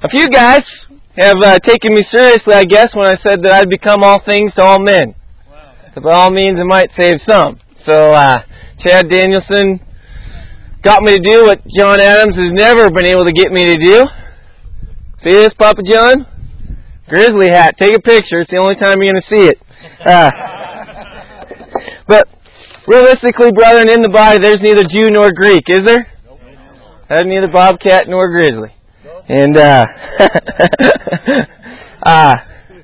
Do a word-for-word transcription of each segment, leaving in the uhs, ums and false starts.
A few guys have uh, taken me seriously, I guess, when I said that I'd become all things to all men. Wow. So by all means, it might save some. So uh, Chad Danielson got me to do what John Adams has never been able to get me to do. See this, Papa John? Grizzly hat. Take a picture. It's the only time you're going to see it. Uh, but realistically, brethren, in the body, there's neither Jew nor Greek, is there? There's neither bobcat nor grizzly. And, uh, uh,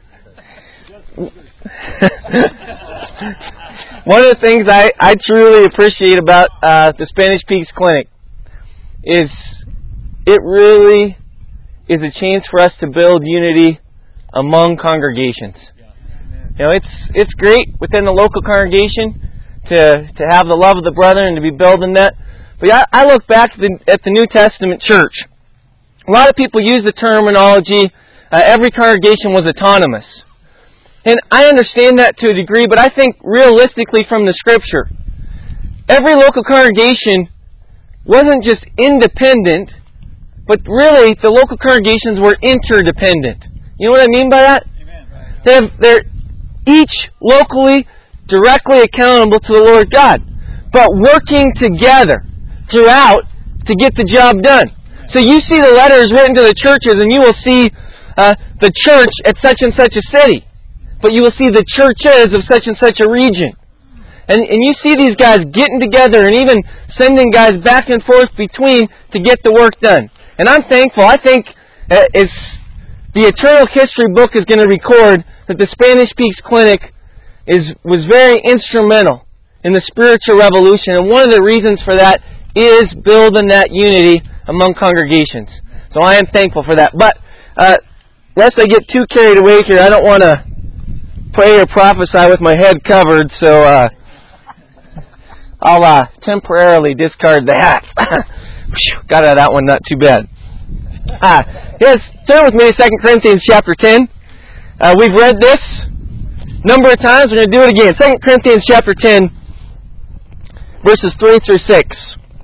one of the things I, I truly appreciate about uh, the Spanish Peaks Clinic is it really is a chance for us to build unity among congregations. You know, it's it's great within the local congregation to to have the love of the brethren and to be building that. But I, I look back at the, at the New Testament church. A lot of people use the terminology, uh, every congregation was autonomous. And I understand that to a degree, but I think realistically from the Scripture, every local congregation wasn't just independent, but really the local congregations were interdependent. You know what I mean by that? Amen. They have, they're each locally, directly accountable to the Lord God, but working together throughout to get the job done. So you see the letters written to the churches, and you will see uh, the church at such and such a city. But you will see the churches of such and such a region. And, and you see these guys getting together and even sending guys back and forth between to get the work done. And I'm thankful. I think uh, it's, the eternal history book is going to record that the Spanish Peaks Clinic is was very instrumental in the spiritual revolution. And one of the reasons for that is building that unity among congregations. So I am thankful for that. But uh, lest I get too carried away here, I don't want to pray or prophesy with my head covered, so uh, I'll uh, temporarily discard that. Got out of that one, not too bad. Uh, yes, turn with me to Second Corinthians chapter ten. Uh, we've read this a number of times. We're going to do it again. Second Corinthians chapter ten, verses three through six.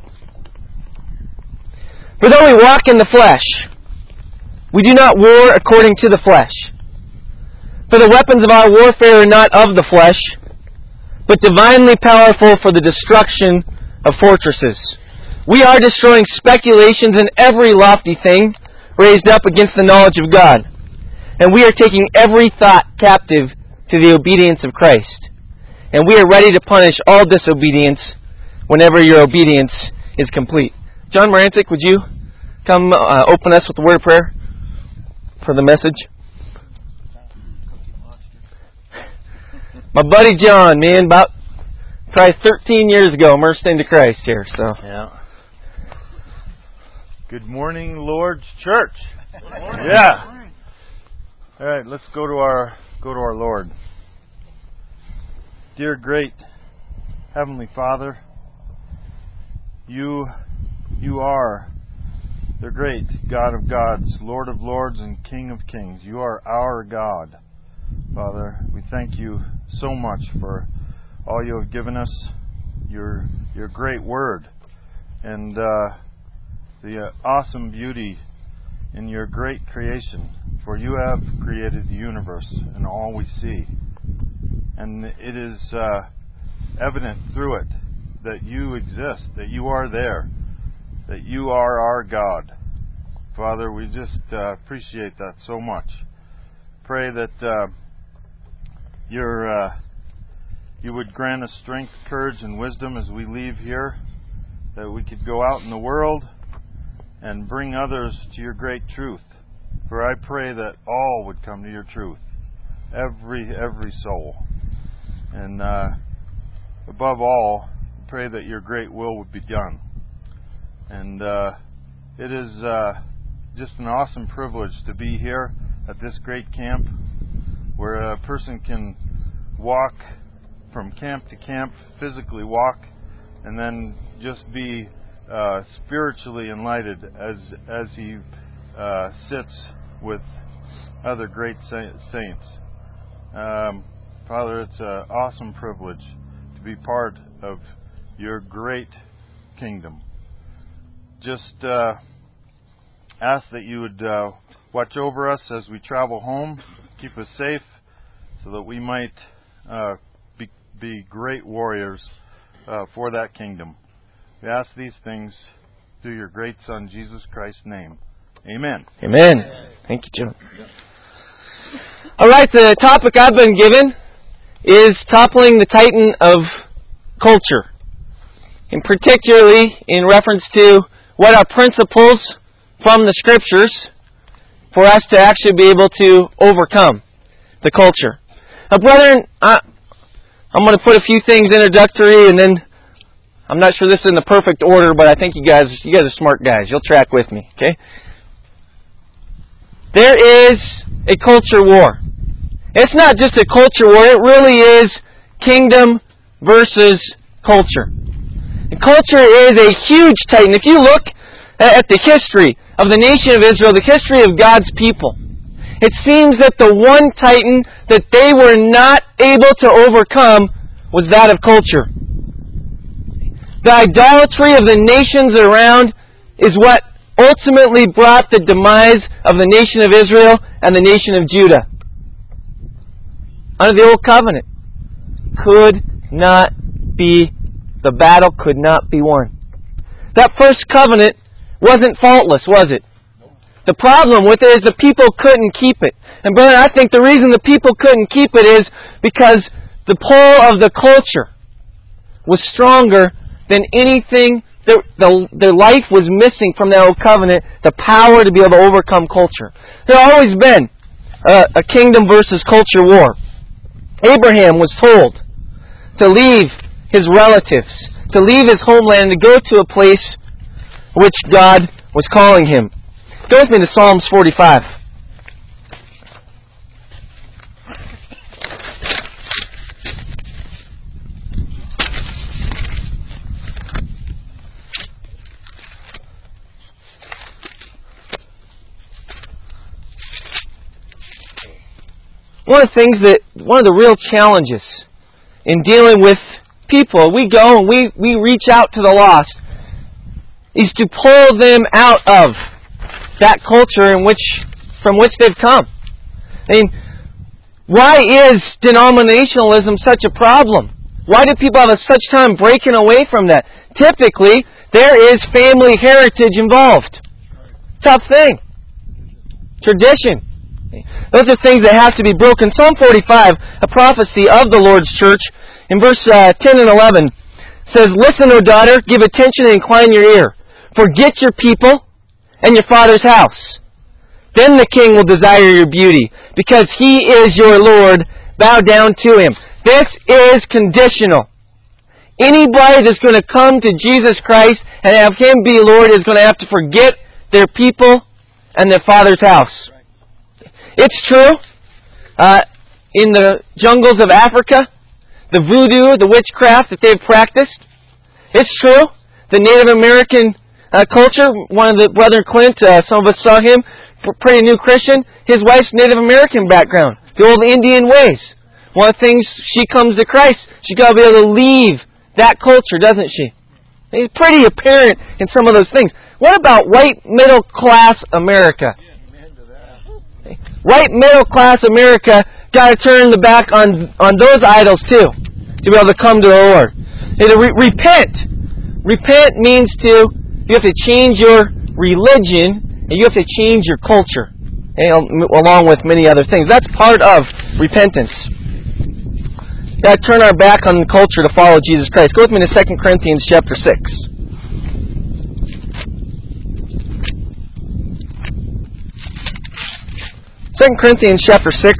For though we walk in the flesh, we do not war according to the flesh. For the weapons of our warfare are not of the flesh, but divinely powerful for the destruction of fortresses. We are destroying speculations and every lofty thing raised up against the knowledge of God. And we are taking every thought captive to the obedience of Christ. And we are ready to punish all disobedience whenever your obedience is complete. John Morantic, would you come uh, open us with the word of prayer for the message? My buddy John, man, about probably thirteen years ago, immersed into Christ here. So, yeah. Good morning, Lord's Church. Good morning. Yeah. All right, let's go to our go to our Lord. Dear great Heavenly Father, you you are the great God of gods, Lord of lords, and King of kings. You are our God. Father, we thank you so much for all you have given us, your your great word, and uh, the uh, awesome beauty in your great creation. For you have created the universe and all we see. And it is uh, evident through it that you exist, that you are there, that you are our God. Father, we just uh, appreciate that so much. Pray that uh, your, uh, you would grant us strength, courage, and wisdom as we leave here, that we could go out in the world and bring others to your great truth. For I pray that all would come to your truth, every every soul. And uh, above all, pray that your great will would be done. And uh, it is uh, just an awesome privilege to be here at this great camp, where a person can walk from camp to camp, physically walk, and then just be uh, spiritually enlightened as as he uh, sits with other great saints. Um, Father, it's an awesome privilege to be part of your great kingdom. Just uh, ask that you would uh, watch over us as we travel home. Keep us safe so that we might uh, be, be great warriors uh, for that kingdom. We ask these things through your great Son, Jesus Christ's name. Amen. Amen. Thank you, Joe. All right, the topic I've been given is toppling the titan of culture, and particularly in reference to what are principles from the Scriptures for us to actually be able to overcome the culture. Now, brethren, I, I'm going to put a few things introductory, and then I'm not sure this is in the perfect order, but I think you guys, you guys are smart guys. You'll track with me, okay? There is a culture war. It's not just a culture war, it really is kingdom versus culture. And culture is a huge titan. If you look at the history of the nation of Israel, the history of God's people, it seems that the one titan that they were not able to overcome was that of culture. The idolatry of the nations around is what ultimately brought the demise of the nation of Israel and the nation of Judah. Under the Old Covenant, could not be, the battle could not be won. That first covenant wasn't faultless, was it? The problem with it is the people couldn't keep it. And brother, I think the reason the people couldn't keep it is because the pull of the culture was stronger than anything. Their, the, their life was missing from that Old Covenant, the power to be able to overcome culture. There has always been a, a kingdom versus culture war. Abraham was told to leave his relatives, to leave his homeland, and to go to a place which God was calling him. Go with me to Psalms forty-five. One of the things that, one of the real challenges in dealing with people, we go and we, we reach out to the lost, is to pull them out of that culture in which, from which they've come. I mean, why is denominationalism such a problem? Why do people have a such time breaking away from that? Typically, there is family heritage involved. Tough thing. Tradition. Those are things that have to be broken. Psalm forty-five, a prophecy of the Lord's church, in verse uh, ten and eleven, says, "Listen, O daughter, give attention and incline your ear. Forget your people and your father's house. Then the king will desire your beauty, because he is your Lord. Bow down to him." This is conditional. Anybody that's going to come to Jesus Christ and have him be Lord is going to have to forget their people and their father's house. It's true, uh, in the jungles of Africa, the voodoo, the witchcraft that they've practiced. It's true, the Native American uh, culture. One of the, Brother Clint, uh, some of us saw him, pretty new Christian. His wife's Native American background, the old Indian ways. One of the things, she comes to Christ, she's got to be able to leave that culture, doesn't she? It's pretty apparent in some of those things. What about white middle class America? White middle class America got to turn the back on, on those idols too, to be able to come to the Lord. And to re- repent. Repent means to, you have to change your religion and you have to change your culture, and, along with many other things. That's part of repentance. We've got to turn our back on the culture to follow Jesus Christ. Go with me to Second Corinthians chapter six. Second Corinthians chapter six,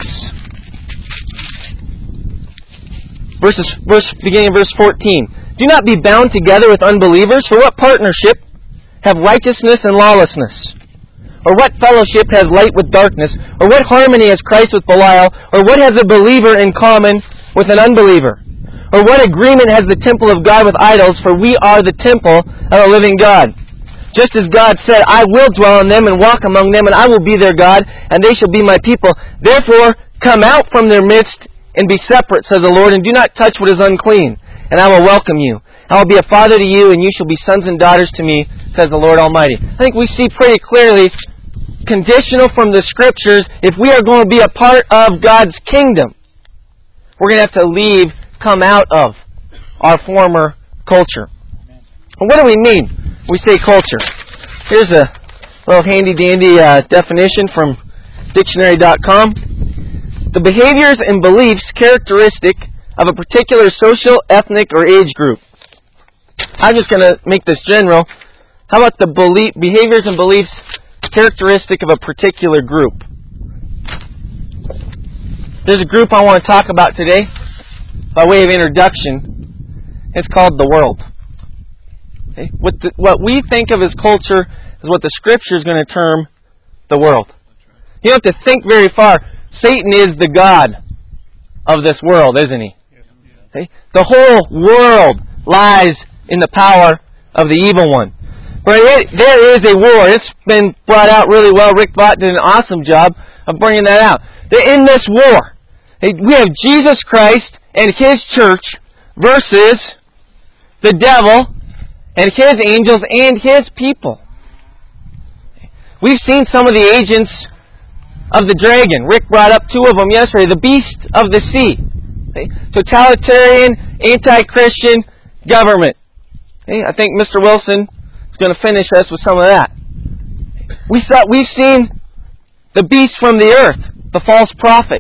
verses, verse, beginning in verse fourteen. "Do not be bound together with unbelievers, for what partnership have righteousness and lawlessness? Or what fellowship has light with darkness? Or what harmony has Christ with Belial? Or what has a believer in common with an unbeliever? Or what agreement has the temple of God with idols? For we are the temple of the living God. Just as God said, I will dwell in them and walk among them, and I will be their God, and they shall be my people. Therefore, come out from their midst and be separate, says the Lord, and do not touch what is unclean, and I will welcome you. I will be a father to you, and you shall be sons and daughters to me, says the Lord Almighty." I think we see pretty clearly conditional from the Scriptures. If we are going to be a part of God's kingdom, we're going to have to leave, come out of our former culture. And what do we mean when we say culture? Here's a little handy-dandy uh, definition from dictionary dot com. The behaviors and beliefs characteristic of a particular social, ethnic, or age group. I'm just going to make this general. How about the belief, behaviors and beliefs characteristic of a particular group? There's a group I want to talk about today by way of introduction. It's called the world. Okay? What, the, what we think of as culture is what the Scripture is going to term the world. You don't have to think very far. Satan is the god of this world, isn't he? Okay? The whole world lies in the power of the evil one. But it, there is a war. It's been brought out really well. Rick Bott did an awesome job of bringing that out. In this war, we have Jesus Christ and His church versus the devil and his angels and His people. We've seen some of the agents of the dragon. Rick brought up two of them yesterday. The beast of the sea. Okay? Totalitarian, anti-Christian government. Okay? I think Mister Wilson is going to finish us with some of that. We saw, we've seen the beast from the earth, the false prophet.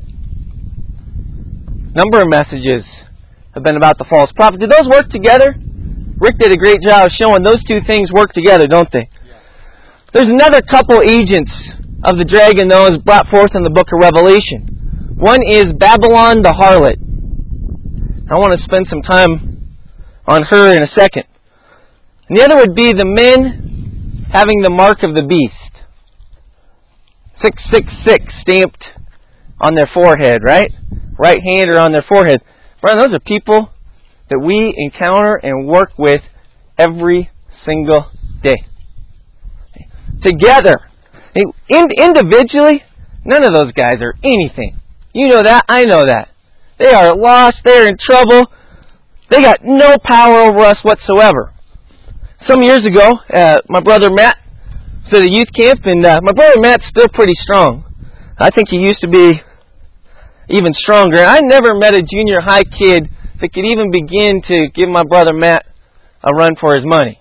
A number of messages have been about the false prophet. Did those work together? Rick did a great job of showing those two things work together, don't they? There's another couple agents of the dragon, though, is brought forth in the book of Revelation. One is Babylon the harlot. I want to spend some time on her in a second. And the other would be the men having the mark of the beast. six six six stamped on their forehead, right? Right hand or on their forehead. Brother, those are people that we encounter and work with every single day. Together. Individually, none of those guys are anything. You know that. I know that. They are lost. They're in trouble. They got no power over us whatsoever. Some years ago, uh, my brother Matt was at a youth camp, and uh, my brother Matt's still pretty strong. I think he used to be even stronger. I never met a junior high kid that could even begin to give my brother Matt a run for his money.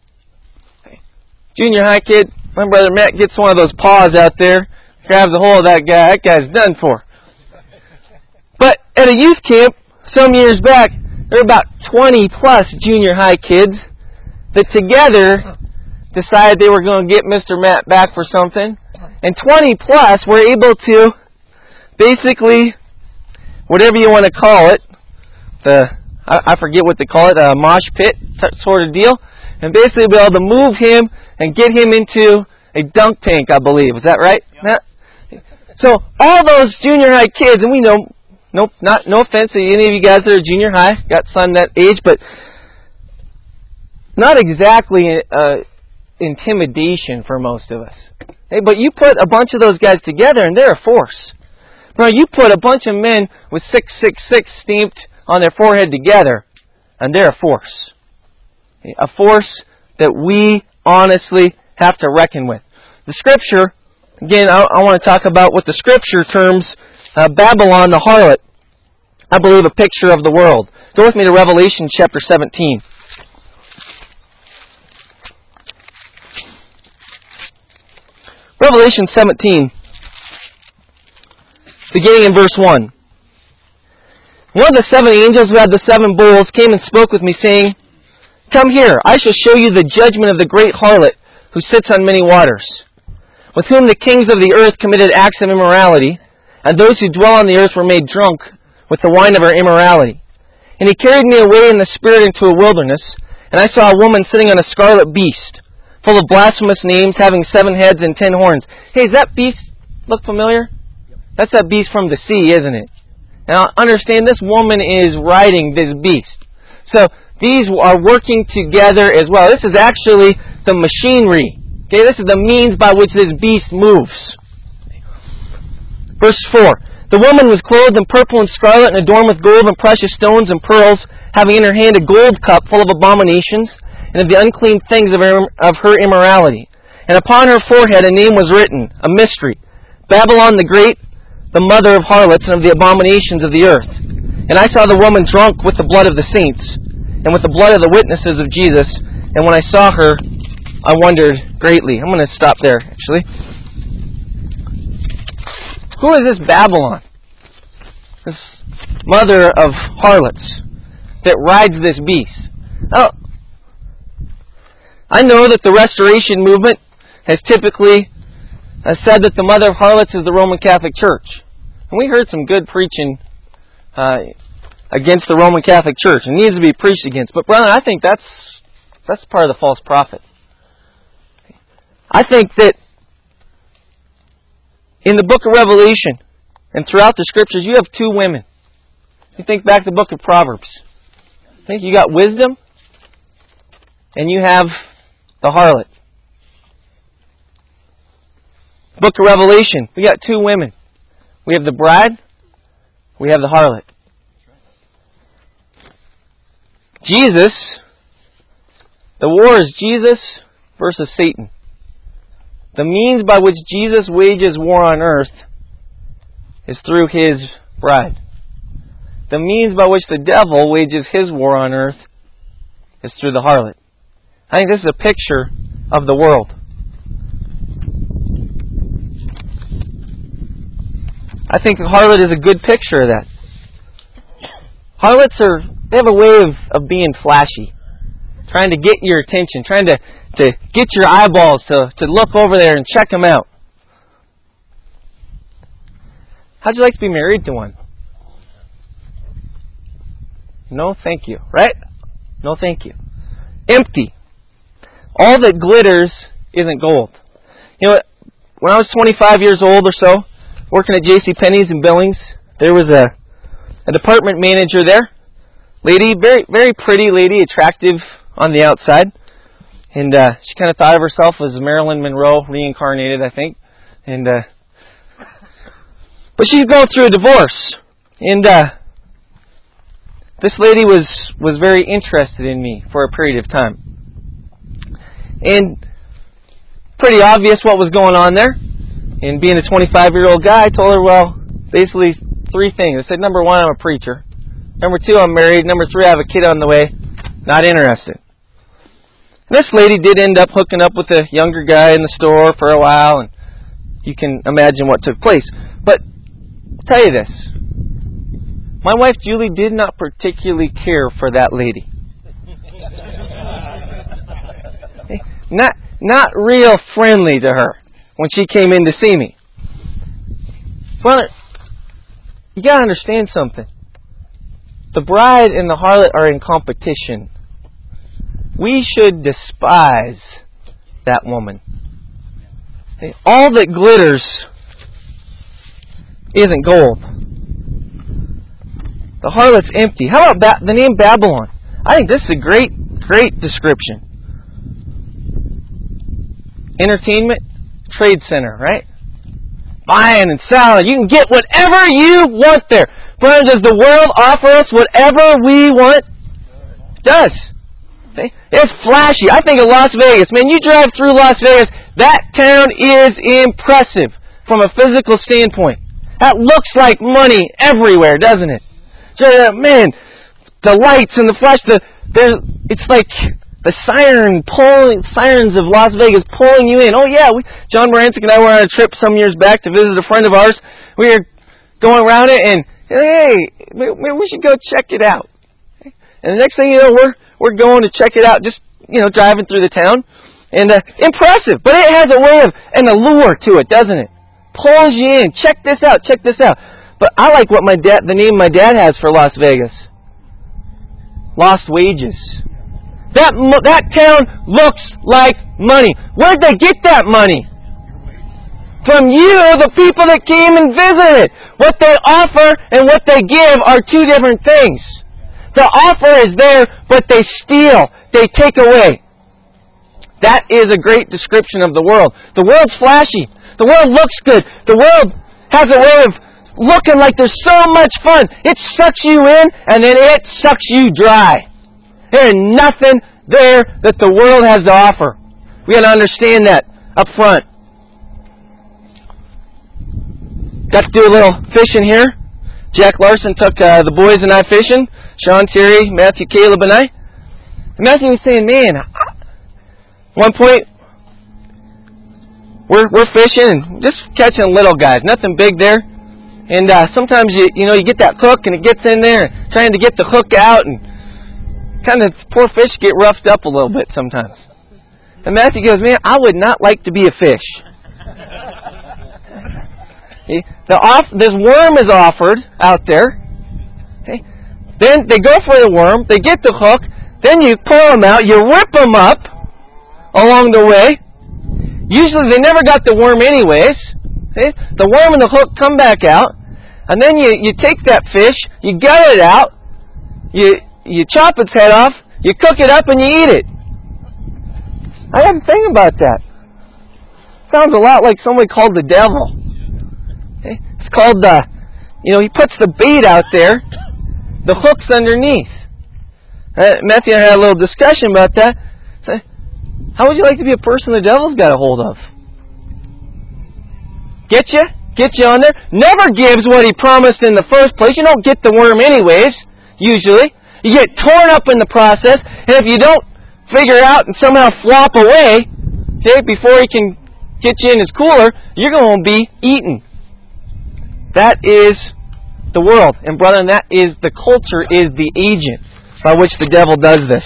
Junior high kid, my brother Matt gets one of those paws out there, grabs a hold of that guy, that guy's done for. But at a youth camp some years back, there were about twenty plus junior high kids that together decided they were going to get Mister Matt back for something. And twenty plus were able to basically, whatever you want to call it, the I, I forget what they call it, a mosh pit sort of deal, and basically be able to move him and get him into a dunk tank, I believe. Is that right? Yep. So all those junior high kids, and we know, nope, not no offense to any of you guys that are junior high, got son that age, but not exactly uh, intimidation for most of us. Hey, but you put a bunch of those guys together, and they're a force. Bro, you put a bunch of men with six six six stamped on their forehead together, and they're a force. A force that we honestly have to reckon with. The Scripture, again, I, I want to talk about what the Scripture terms uh, Babylon the harlot. I believe a picture of the world. Go with me to Revelation chapter seventeen. Revelation seventeen, beginning in verse one. One of the seven angels who had the seven bowls came and spoke with me, saying, "Come here, I shall show you the judgment of the great harlot, who sits on many waters, with whom the kings of the earth committed acts of immorality, and those who dwell on the earth were made drunk with the wine of her immorality. And he carried me away in the spirit into a wilderness, and I saw a woman sitting on a scarlet beast, full of blasphemous names, having seven heads and ten horns." Hey, does that beast look familiar? Yep. That's that beast from the sea, isn't it? Now, understand, this woman is riding this beast. So, these are working together as well. This is actually the machinery. Okay, this is the means by which this beast moves. Verse four. The woman was clothed in purple and scarlet and adorned with gold and precious stones and pearls, having in her hand a gold cup full of abominations and of the unclean things of her, of her immorality. and upon her forehead a name was written, a mystery, Babylon the Great, the mother of harlots and of the abominations of the earth. And I saw the woman drunk with the blood of the saints, and with the blood of the witnesses of Jesus. And when I saw her, I wondered greatly. I'm going to stop there, actually. Who is this Babylon? This mother of harlots that rides this beast. Now, I know that the Restoration movement has typically uh, said that the mother of harlots is the Roman Catholic Church. And we heard some good preaching uh, against the Roman Catholic Church. It needs to be preached against. But brother, I think that's that's part of the false prophet. I think that in the book of Revelation and throughout the Scriptures, you have two women. You think back to the book of Proverbs. I think you got wisdom and you have the harlot. Book of Revelation, we got two women. We have the bride, we have the harlot. Jesus, the war is Jesus versus Satan. The means by which Jesus wages war on earth is through His bride. The means by which the devil wages his war on earth is through the harlot. I think this is a picture of the world. I think the harlot is a good picture of that. Harlots are, they have a way of, of being flashy. Trying to get your attention. Trying to, to get your eyeballs to, to look over there and check them out. How'd you like to be married to one? No, thank you. Right? No, thank you. Empty. All that glitters isn't gold. You know, when I was twenty-five years old or so, working at JCPenney's in Billings, there was a, a department manager there. Lady, very very pretty lady, attractive on the outside. And uh, she kind of thought of herself as Marilyn Monroe reincarnated, I think. And uh, But she's going through a divorce. And uh, this lady was, was very interested in me for a period of time. And pretty obvious what was going on there. And being a twenty-five-year-old guy, I told her, well, basically three things. I said, number one, I'm a preacher. Number two, I'm married. Number three, I have a kid on the way. Not interested. And this lady did end up hooking up with a younger guy in the store for a while, and you can imagine what took place. But I'll tell you this. My wife, Julie, did not particularly care for that lady. Not, not real friendly to her when she came in to see me. Well, you got to understand something. The bride and the harlot are in competition. We should despise that woman. All that glitters isn't gold. The harlot's empty. How about ba- the name Babylon? I think this is a great, great description. Entertainment, trade center, right? Buying and selling. You can get whatever you want there. Friends, does the world offer us whatever we want? It does. Okay? It's flashy. I think of Las Vegas. Man, you drive through Las Vegas, that town is impressive from a physical standpoint. That looks like money everywhere, doesn't it? So, man, the lights and the flash, the, it's like the siren pulling, sirens of Las Vegas pulling you in. Oh yeah, we, John Morancic and I were on a trip some years back to visit a friend of ours. We were going around it and, hey, maybe we should go check it out. And the next thing you know, we're we're going to check it out, just, you know, driving through the town. And uh, impressive, but it has a way of, an allure to it, doesn't it? Pulls you in. Check this out, check this out. But I like what my dad, the name my dad has for Las Vegas. Lost Wages. That that town looks like money. Where'd they get that money? From you, the people that came and visited. What they offer and what they give are two different things. The offer is there, but they steal. They take away. That is a great description of the world. The world's flashy. The world looks good. The world has a way of looking like there's so much fun. It sucks you in, and then it sucks you dry. There is nothing there that the world has to offer. We got to understand that. up front. Got to do a little fishing here. Jack Larson took uh, the boys and I fishing. Sean, Terry, Matthew, Caleb, and I. And Matthew was saying, man, at one point, we're we're fishing and just catching little guys, nothing big there. And uh, sometimes you you know you get that hook and it gets in there, trying to get the hook out, and kind of poor fish get roughed up a little bit sometimes. And Matthew goes, man, I would not like to be a fish. Okay? The off, this worm is offered out there. Okay? Then they go for the worm, they get the hook, then you pull them out, you rip them up along the way. Usually they never got the worm anyways. Okay? The worm and the hook come back out, and then you, you take that fish, you gut it out, you you chop its head off, you cook it up, and you eat it. I hadn't think about that. Sounds a lot like somebody called the devil. Okay? It's called the, you know, he puts the bait out there, the hook's underneath. Uh, Matthew and I had a little discussion about that. So, how would you like to be a person the devil's got a hold of? Get you? Get you on there? Never gives what he promised in the first place. You don't get the worm anyways, usually. You get torn up in the process, and if you don't figure out and somehow flop away, okay, before he can get you in his cooler, you're going to be eaten. That is the world. And brother, that is the culture, is the agent by which the devil does this.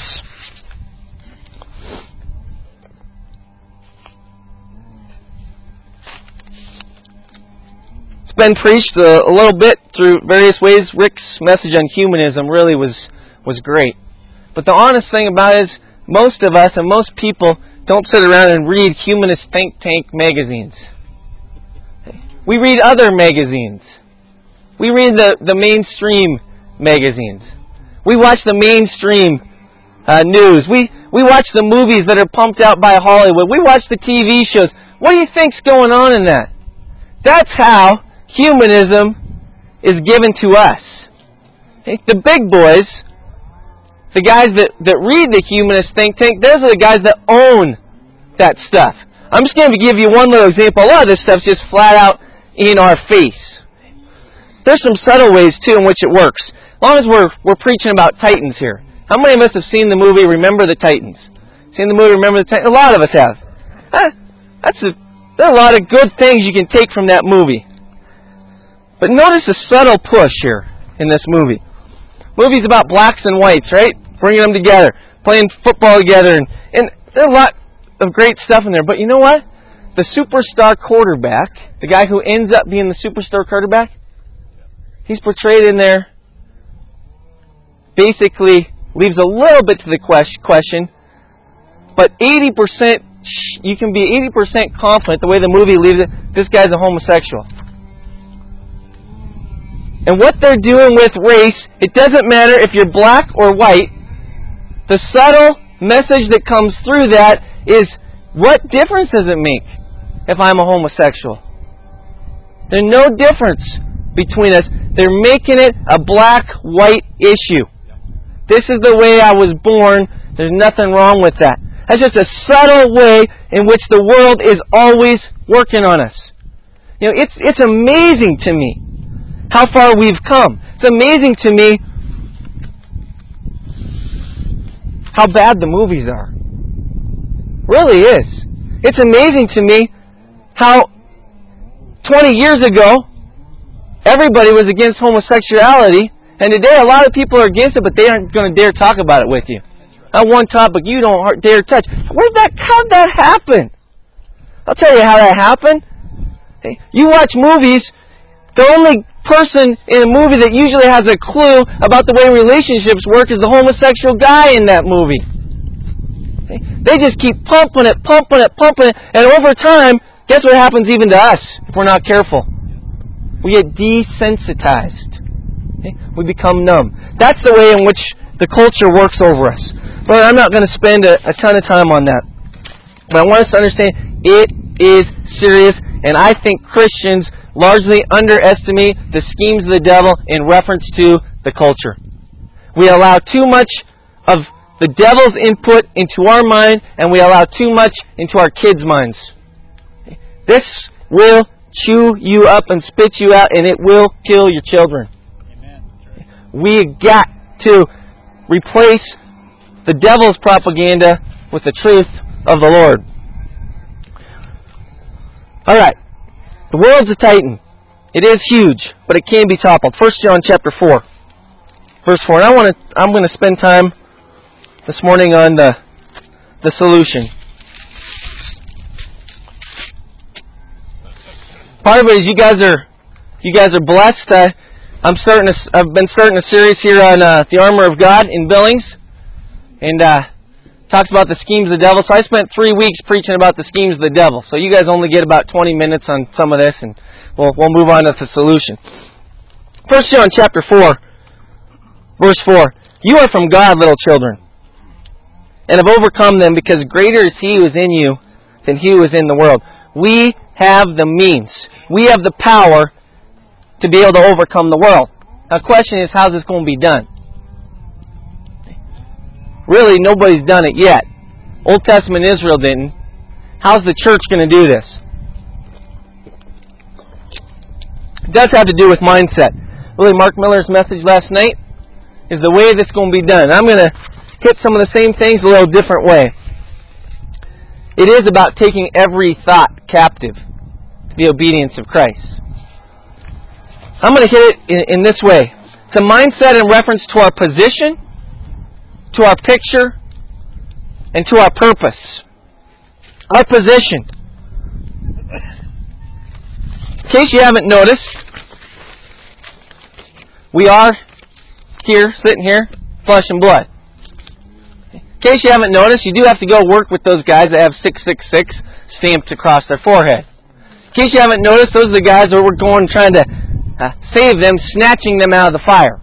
It's been preached a, a little bit through various ways. Rick's message on humanism really was, was great. But the honest thing about it is, most of us and most people don't sit around and read humanist think tank magazines. We read other magazines. We read the, the mainstream magazines. We watch the mainstream uh, news. We, we watch the movies that are pumped out by Hollywood. We watch the T V shows. What do you think's going on in that? That's how humanism is given to us. Okay? The big boys, the guys that, that read the humanist think tank, those are the guys that own that stuff. I'm just going to give you one little example. A lot of this stuff's just flat out in our face. There's some subtle ways, too, in which it works. As long as we're we're preaching about Titans here. How many of us have seen the movie Remember the Titans? Seen the movie Remember the Titans? A lot of us have. Huh? That's a, there are a lot of good things you can take from that movie. But notice the subtle push here in this movie. Movie's about blacks and whites, right? Bringing them together, playing football together, and, and there's a lot of great stuff in there. But you know what? The superstar quarterback, the guy who ends up being the superstar quarterback, he's portrayed in there, basically leaves a little bit to the question, but eighty percent, you can be eighty percent confident the way the movie leaves it, this guy's a homosexual. And what they're doing with race, it doesn't matter if you're black or white. The subtle message that comes through that is, what difference does it make if I'm a homosexual? There's no difference between us. They're making it a black-white issue. This is the way I was born. There's nothing wrong with that. That's just a subtle way in which the world is always working on us. You know, it's it's amazing to me how far we've come. It's amazing to me how bad the movies are. Really is. It's amazing to me how twenty years ago everybody was against homosexuality, and today a lot of people are against it, but they aren't going to dare talk about it with you. Not one topic you don't dare touch. Where'd that, how'd that happen? I'll tell you how that happened. Okay. You watch movies, the only person in a movie that usually has a clue about the way relationships work is the homosexual guy in that movie. Okay. They just keep pumping it, pumping it, pumping it, and over time, guess what happens even to us if we're not careful? We get desensitized. Okay? We become numb. That's the way in which the culture works over us. But I'm not going to spend a, a ton of time on that. But I want us to understand it is serious, and I think Christians largely underestimate the schemes of the devil in reference to the culture. We allow too much of the devil's input into our mind, and we allow too much into our kids' minds. This will chew you up and spit you out, and it will kill your children. Amen. We got to replace the devil's propaganda with the truth of the Lord. Alright. The world's a titan. It is huge, but it can be toppled. First John chapter four. Verse four. And I want to I'm going to spend time this morning on the the solution. Part of it is you guys are you guys are blessed. Uh, I'm starting. A, I've been starting a series here on uh, the armor of God in Billings, and uh, talks about the schemes of the devil. So I spent three weeks preaching about the schemes of the devil. So you guys only get about twenty minutes on some of this, and we'll we'll move on to the solution. First John chapter four, verse four. You are from God, little children, and have overcome them, because greater is He who is in you than he who is in the world. We have the means. We have the power to be able to overcome the world. Now the question is, how's this going to be done? Really, nobody's done it yet. Old Testament Israel didn't. How's the church going to do this? It does have to do with mindset. Really, Mark Miller's message last night is the way this is going to be done. I'm going to hit some of the same things a little different way. It is about taking every thought captive to the obedience of Christ. I'm going to hit it in, in this way. It's a mindset in reference to our position, to our picture, and to our purpose. Our position. In case you haven't noticed, we are here, sitting here, flesh and blood. In case you haven't noticed, you do have to go work with those guys that have six six six stamped across their forehead. In case you haven't noticed, those are the guys that we're going trying to uh, save them, snatching them out of the fire.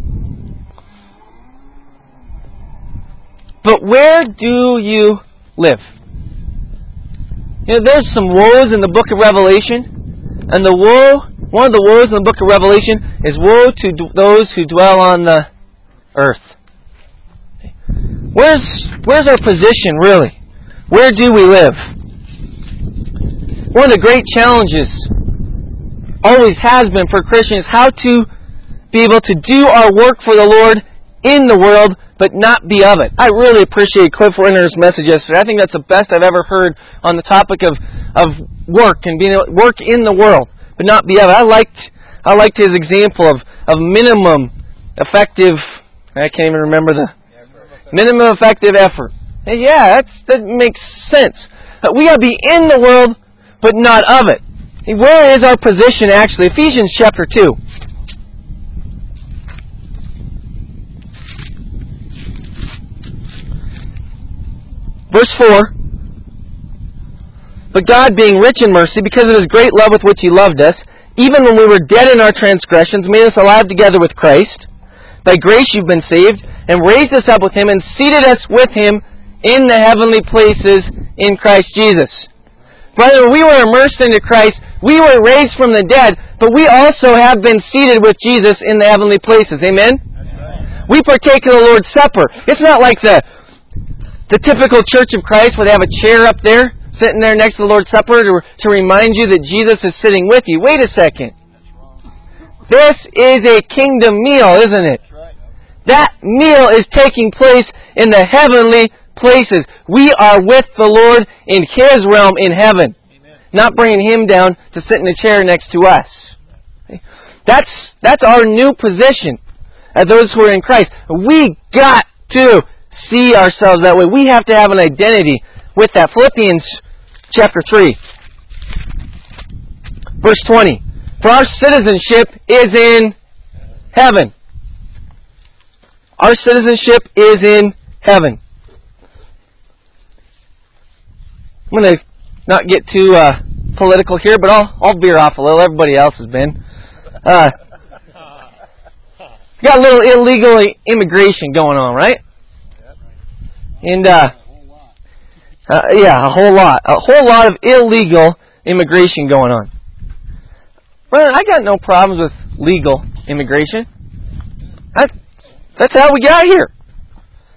But where do you live? You know, there's some woes in the book of Revelation, and the woe, one of the woes in the book of Revelation is woe to d- those who dwell on the earth. Where's where's our position, really? Where do we live? One of the great challenges always has been for Christians how to be able to do our work for the Lord in the world, but not be of it. I really appreciate Cliff Winter's message yesterday. I think that's the best I've ever heard on the topic of, of work and being able to work in the world, but not be of it. I liked I liked his example of, of minimum effective. I can't even remember the minimum effective effort. And yeah, that's, that makes sense. But we got to be in the world, but not of it. Where is our position actually? Ephesians chapter two. Verse four. But God, being rich in mercy, because of His great love with which He loved us, even when we were dead in our transgressions, made us alive together with Christ. By grace you've been saved, and raised us up with Him, and seated us with Him in the heavenly places in Christ Jesus. Brethren, we were immersed into Christ, we were raised from the dead, but we also have been seated with Jesus in the heavenly places. Amen? Amen. We partake of the Lord's Supper. It's not like the, the typical Church of Christ where they have a chair up there, sitting there next to the Lord's Supper to, to remind you that Jesus is sitting with you. Wait a second. This is a kingdom meal, isn't it? That meal is taking place in the heavenly places. We are with the Lord in His realm in heaven. Amen. Not bringing Him down to sit in a chair next to us. That's, that's our new position as those who are in Christ. We got to see ourselves that way. We have to have an identity with that. Philippians chapter three. Verse twenty. For our citizenship is in heaven. Our citizenship is in heaven. I'm going to not get too uh, political here, but I'll, I'll veer off a little. Everybody else has been. Uh, got a little illegal immigration going on, right? And, uh, uh, yeah, a whole lot. A whole lot of illegal immigration going on. Brother, I got no problems with legal immigration. I, that's how we got here.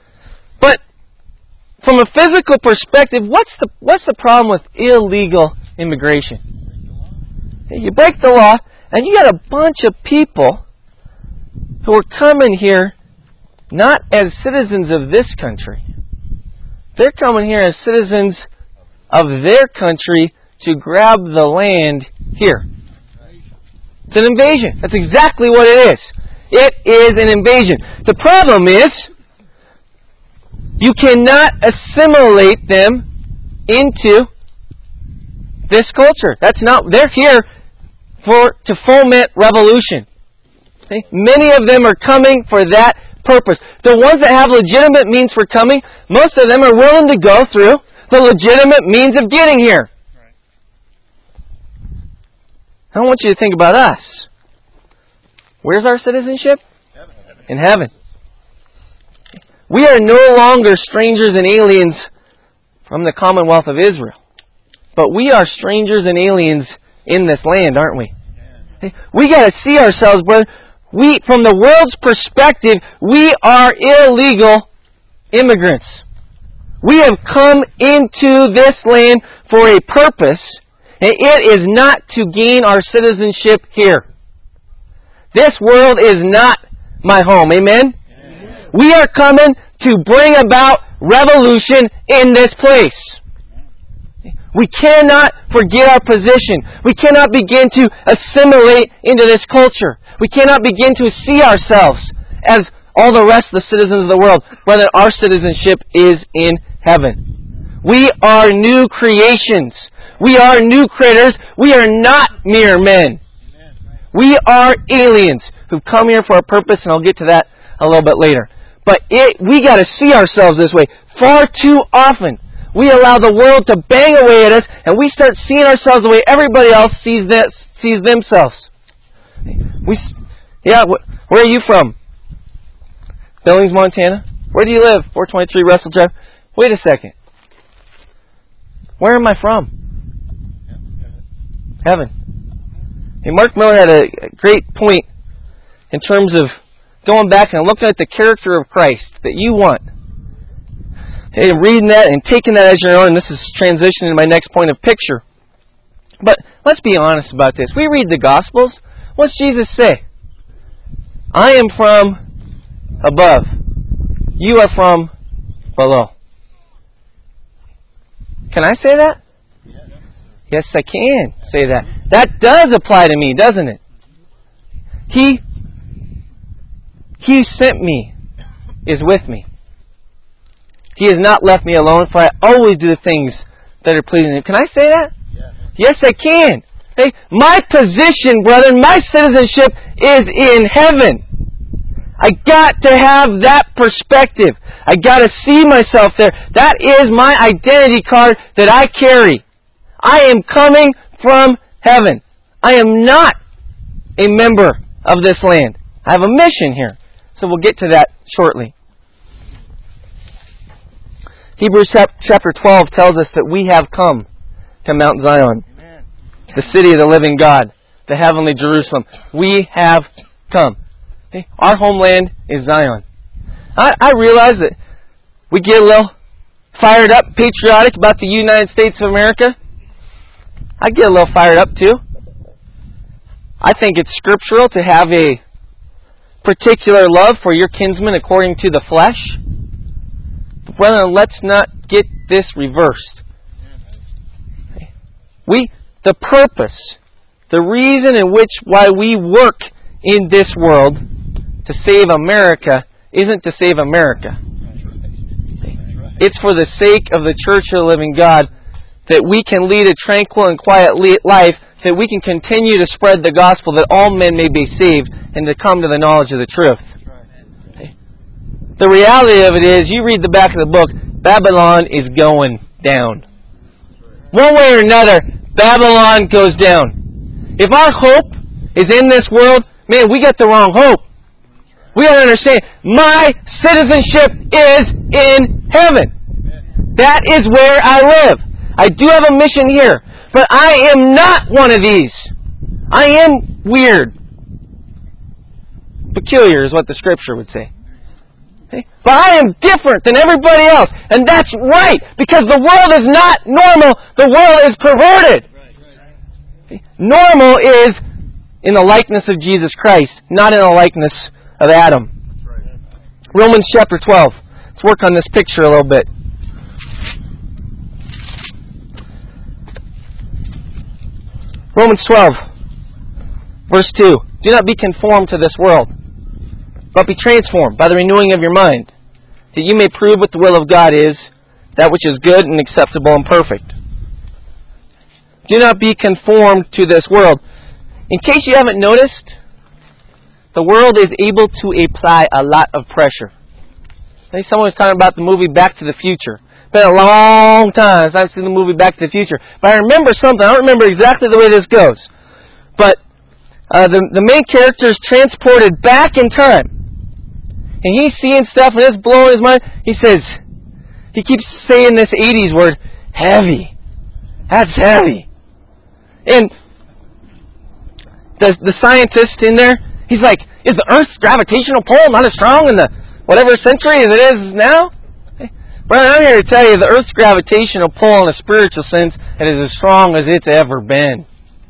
But from a physical perspective, what's the what's the problem with illegal immigration. You break the law, and you got a bunch of people who are coming here not as citizens of this country. They're coming here as citizens of their country to grab the land here. It's an invasion. That's exactly what it is. It is an invasion. The problem is, you cannot assimilate them into this culture. That's not, they're here for to foment revolution. Okay? Many of them are coming for that purpose. The ones that have legitimate means for coming, most of them are willing to go through the legitimate means of getting here. I want you to think about us. Where's our citizenship? Heaven. In heaven. We are no longer strangers and aliens from the Commonwealth of Israel. But we are strangers and aliens in this land, aren't we? Yeah. We got to see ourselves, brother. We, from the world's perspective, we are illegal immigrants. We have come into this land for a purpose, and it is not to gain our citizenship here. This world is not my home. Amen? Amen. We are coming to bring about revolution in this place. We cannot forget our position. We cannot begin to assimilate into this culture. We cannot begin to see ourselves as all the rest of the citizens of the world. Rather, our citizenship is in heaven. We are new creations. We are new critters. We are not mere men. We are aliens who've come here for a purpose, and I'll get to that a little bit later. But it, we got to see ourselves this way. Far too often, we allow the world to bang away at us, and we start seeing ourselves the way everybody else sees that, sees themselves. We, yeah, wh- where are you from? Billings, Montana? Where do you live? four twenty-three Russell Drive. Wait a second. Where am I from? Heaven. Hey, Mark Miller had a great point in terms of going back and looking at the character of Christ that you want. Hey, reading that and taking that as your own, and this is transitioning to my next point of picture. But let's be honest about this. We read the Gospels. What's Jesus say? I am from above. You are from below. Can I say that? Yes, I can say that. That does apply to me, doesn't it? He, He sent me is with me. He has not left me alone, for I always do the things that are pleasing to Him. Can I say that? Yeah. Yes, I can. Hey, my position, brother, my citizenship is in heaven. I got to have that perspective. I got to see myself there. That is my identity card that I carry. I am coming from heaven. I am not a member of this land. I have a mission here. So we'll get to that shortly. Hebrews chapter twelve tells us that we have come to Mount Zion, Amen. The city of the living God, the heavenly Jerusalem. We have come. Okay? Our homeland is Zion. I, I realize that we get a little fired up, patriotic about the United States of America. I get a little fired up too. I think it's scriptural to have a particular love for your kinsman according to the flesh. But brother, let's not get this reversed. We, the purpose, the reason in which why we work in this world to save America isn't to save America. It's for the sake of the Church of the Living God, that we can lead a tranquil and quiet life, that we can continue to spread the gospel, that all men may be saved and to come to the knowledge of the truth. Okay. The reality of it is, you read the back of the book, Babylon is going down. One way or another, Babylon goes down. If our hope is in this world, man, we got the wrong hope. We got to understand, my citizenship is in heaven. That is where I live. I do have a mission here, but I am not one of these. I am weird. Peculiar is what the Scripture would say. Okay? But I am different than everybody else, and that's right, because the world is not normal. The world is perverted. Normal is in the likeness of Jesus Christ, not in the likeness of Adam. Romans chapter twelve. Let's work on this picture a little bit. Romans twelve, verse two. Do not be conformed to this world, but be transformed by the renewing of your mind, that you may prove what the will of God is, that which is good and acceptable and perfect. Do not be conformed to this world. In case you haven't noticed, the world is able to apply a lot of pressure. I think someone was talking about the movie Back to the Future. It's been a long time since I've seen the movie Back to the Future. But I remember something. I don't remember exactly the way this goes. But uh, the, the main character is transported back in time. And he's seeing stuff and it's blowing his mind. He says, he keeps saying this eighties word, heavy. That's heavy. And the, the scientist in there, he's like, is the Earth's gravitational pull not as strong in the whatever century as it is now? But I'm here to tell you, the Earth's gravitational pull in a spiritual sense is as strong as it's ever been.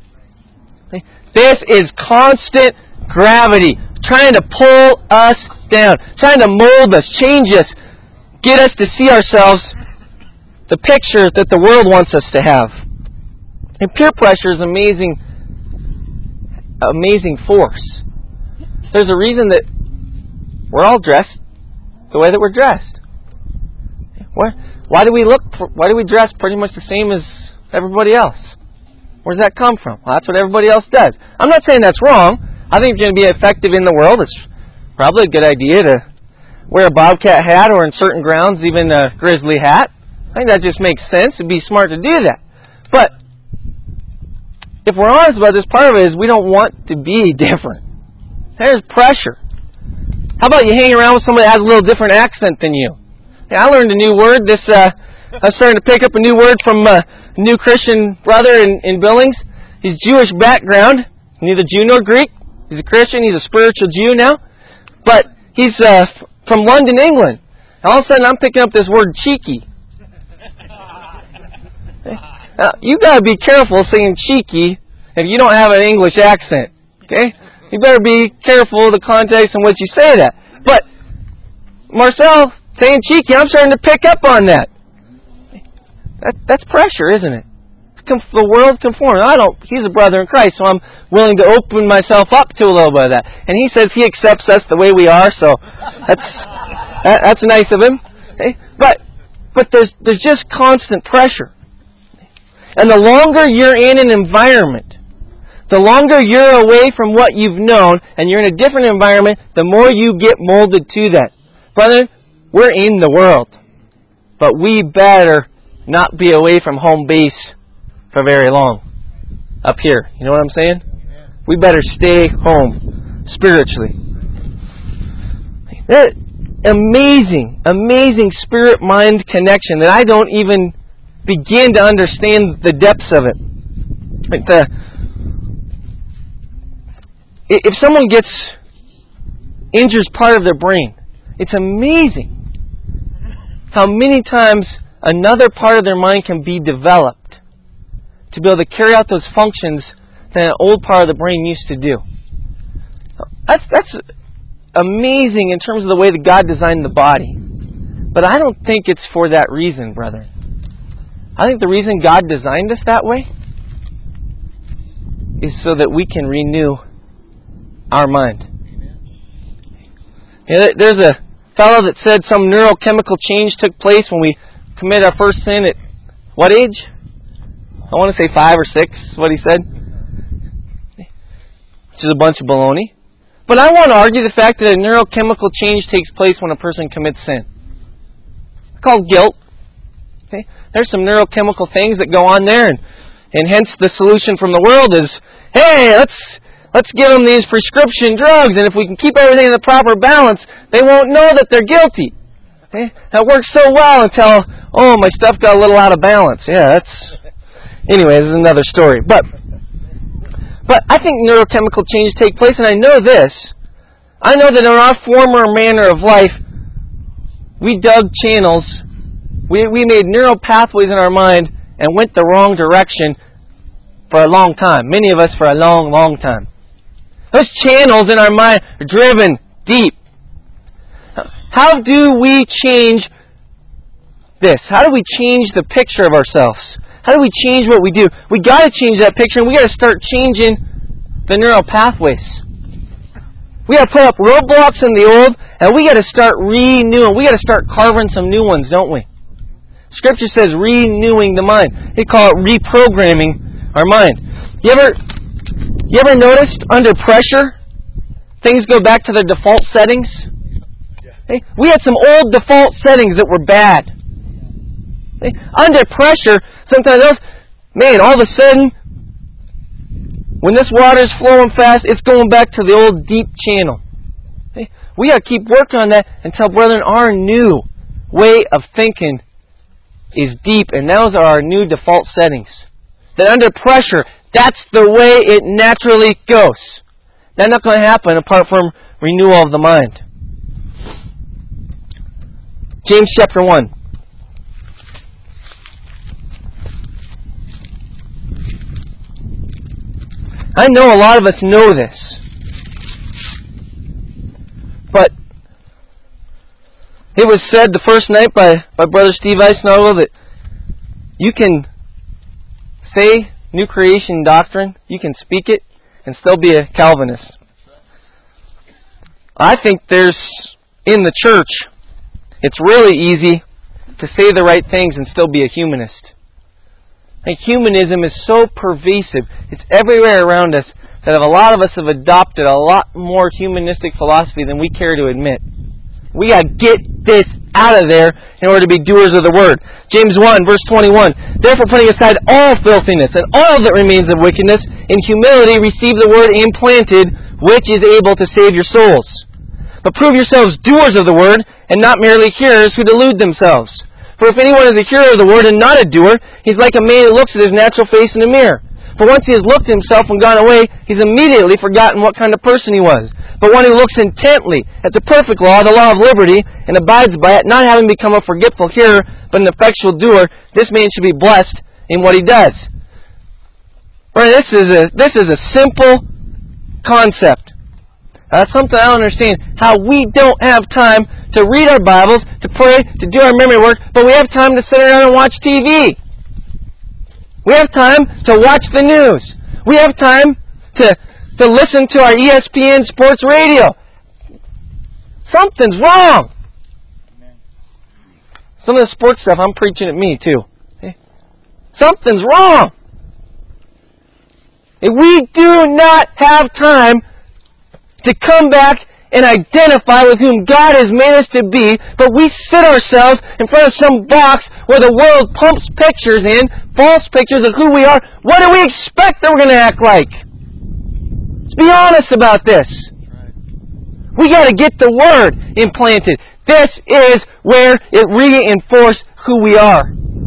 This is constant gravity, trying to pull us down, trying to mold us, change us, get us to see ourselves the picture that the world wants us to have. And peer pressure is amazing, amazing force. There's a reason that we're all dressed the way that we're dressed. Why, why do we look? Why do we dress pretty much the same as everybody else? Where does that come from? Well, that's what everybody else does. I'm not saying that's wrong. I think if you're going to be effective in the world, it's probably a good idea to wear a bobcat hat, or in certain grounds, even a grizzly hat. I think that just makes sense. It'd be smart to do that. But if we're honest about this, part of it is we don't want to be different. There's pressure. How about you hang around with somebody that has a little different accent than you? Yeah, I learned a new word. This uh, I'm starting to pick up a new word from a new Christian brother in, in Billings. He's Jewish background, neither Jew nor Greek. He's a Christian. He's a spiritual Jew now. But he's uh, from London, England. And all of a sudden, I'm picking up this word cheeky. Now, you got to be careful saying cheeky if you don't have an English accent. Okay? You better be careful of the context in which you say that. But Marcel saying cheeky, I'm starting to pick up on that. that that's pressure, isn't it? The world conforms. I don't. He's a brother in Christ, so I'm willing to open myself up to a little bit of that. And he says he accepts us the way we are, so that's that, that's nice of him. Okay? But but there's there's just constant pressure. And the longer you're in an environment, the longer you're away from what you've known, and you're in a different environment, the more you get molded to that. Brother, we're in the world, but we better not be away from home base for very long up here. You know what I'm saying? We better stay home spiritually. That amazing, amazing spirit-mind connection that I don't even begin to understand the depths of it. Like the, if someone gets injures part of their brain, it's amazing how many times another part of their mind can be developed to be able to carry out those functions that an old part of the brain used to do. That's that's amazing in terms of the way that God designed the body. But I don't think it's for that reason, brother. I think the reason God designed us that way is so that we can renew our mind. You know, there's a fellow that said some neurochemical change took place when we committed our first sin at what age? I want to say five or six is what he said. Which is a bunch of baloney. But I want to argue the fact that a neurochemical change takes place when a person commits sin. It's called guilt. Okay? There's some neurochemical things that go on there, and, and hence the solution from the world is, hey, let's let's give them these prescription drugs, and if we can keep everything in the proper balance, they won't know that they're guilty. Okay? That works so well until, oh, my stuff got a little out of balance. Yeah, that's... Anyway, this is another story. But but I think neurochemical changes take place, and I know this. I know that in our former manner of life, we dug channels, we, we made neural pathways in our mind and went the wrong direction for a long time. Many of us for a long, long time. Those channels in our mind are driven deep. How do we change this? How do we change the picture of ourselves? How do we change what we do? We got to change that picture, and we got to start changing the neural pathways. We got to put up roadblocks in the old, and we got to start renewing. We got to start carving some new ones, don't we? Scripture says renewing the mind. They call it reprogramming our mind. You ever, you ever noticed under pressure, things go back to their default settings? Hey, we had some old default settings that were bad. Hey, under pressure, sometimes else, man, all of a sudden, when this water is flowing fast, it's going back to the old deep channel. Hey, we got to keep working on that until, brethren, our new way of thinking is deep, and those are our new default settings. That under pressure, that's the way it naturally goes. That's not going to happen apart from renewal of the mind. James chapter one. I know a lot of us know this. But it was said the first night by, by Brother Steve Eisnagel that you can say new creation doctrine, you can speak it, and still be a Calvinist. I think there's, in the church, it's really easy to say the right things and still be a humanist. And humanism is so pervasive, it's everywhere around us, that a lot of us have adopted a lot more humanistic philosophy than we care to admit. We got to get this out of there in order to be doers of the Word. James one, verse twenty-one. Therefore, putting aside all filthiness and all that remains of wickedness, in humility receive the Word implanted, which is able to save your souls. But prove yourselves doers of the Word, and not merely hearers who delude themselves. For if anyone is a hearer of the Word and not a doer, he's like a man who looks at his natural face in a mirror. For once he has looked at himself and gone away, he's immediately forgotten what kind of person he was. But one who looks intently at the perfect law, the law of liberty, and abides by it, not having become a forgetful hearer, but an effectual doer, this man should be blessed in what he does. Right, this is a this is a simple concept. That's something I don't understand. How we don't have time to read our Bibles, to pray, to do our memory work, but we have time to sit around and watch T V. We have time to watch the news. We have time to, to listen to our E S P N sports radio. Something's wrong. Some of the sports stuff, I'm preaching at me too. Okay? Something's wrong. If we do not have time to come back and identify with whom God has made us to be, but we sit ourselves in front of some box where the world pumps pictures in, false pictures of who we are, what do we expect that we're going to act like? Let's be honest about this. We got to get the Word implanted. This is where it reinforces who we are.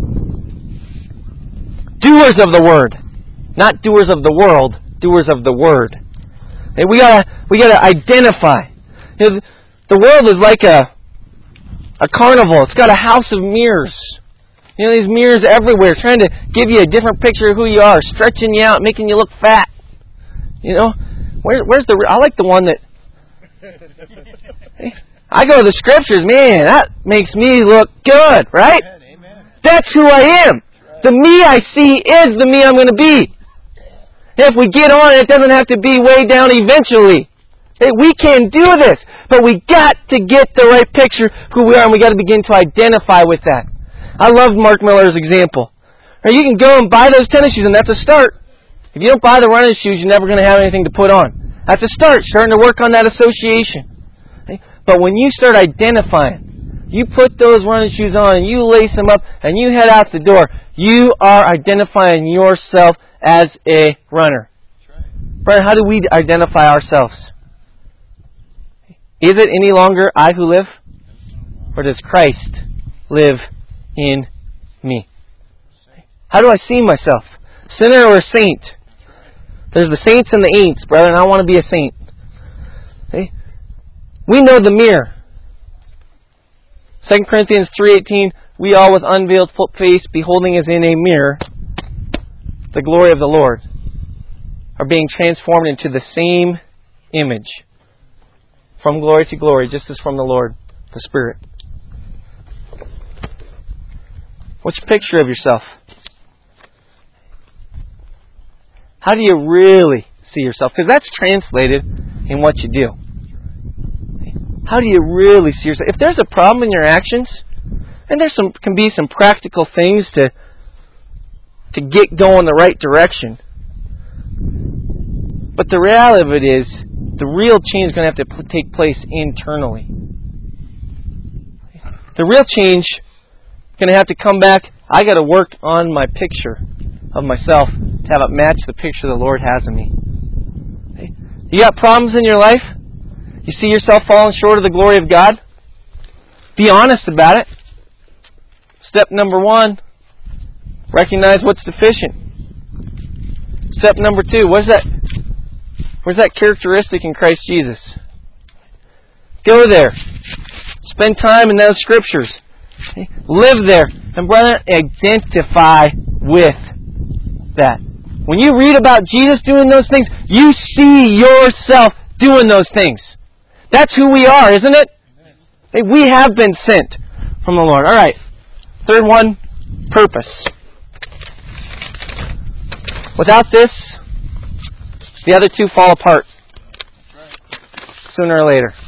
Doers of the Word. Not doers of the world, doers of the Word. And we gotta we gotta identify. You know, the world is like a a carnival. It's got a house of mirrors. You know, these mirrors everywhere, trying to give you a different picture of who you are, stretching you out, making you look fat. You know, where, where's the? I like the one that. I go to the Scriptures, man. That makes me look good, right? Amen. That's who I am. The me I see is the me I'm going to be. If we get on it, it doesn't have to be way down eventually. Hey, we can do this, but we got to get the right picture of who we are, and we got to begin to identify with that. I love Mark Miller's example. Now, you can go and buy those tennis shoes, and that's a start. If you don't buy the running shoes, you're never going to have anything to put on. That's a start, starting to work on that association. Okay? But when you start identifying, you put those running shoes on, and you lace them up, and you head out the door, you are identifying yourself as a runner. Brian, how do we identify ourselves? Is it any longer I who live? Or does Christ live in me? How do I see myself? Sinner or saint? There's the saints and the ain'ts, brother, and I want to be a saint. Okay? We know the mirror. Second Corinthians three eighteen, we all with unveiled face, beholding as in a mirror the glory of the Lord, are being transformed into the same image. From glory to glory, just as from the Lord, the Spirit. What's your picture of yourself? How do you really see yourself? Because that's translated in what you do. How do you really see yourself? If there's a problem in your actions, and there some can be some practical things to to get going the right direction. But the reality of it is, the real change is going to have to take place internally. The real change is going to have to come back. I got to work on my picture of myself to have it match the picture the Lord has of me. Okay? You got problems in your life? You see yourself falling short of the glory of God? Be honest about it. Step number one, recognize what's deficient. Step number two, what's that? Where's that characteristic in Christ Jesus? Go there. Spend time in those scriptures. Okay? Live there. And brother, identify with that. When you read about Jesus doing those things, you see yourself doing those things. That's who we are, isn't it? Okay? We have been sent from the Lord. All right. Third one, purpose. Without this, the other two fall apart sooner or later.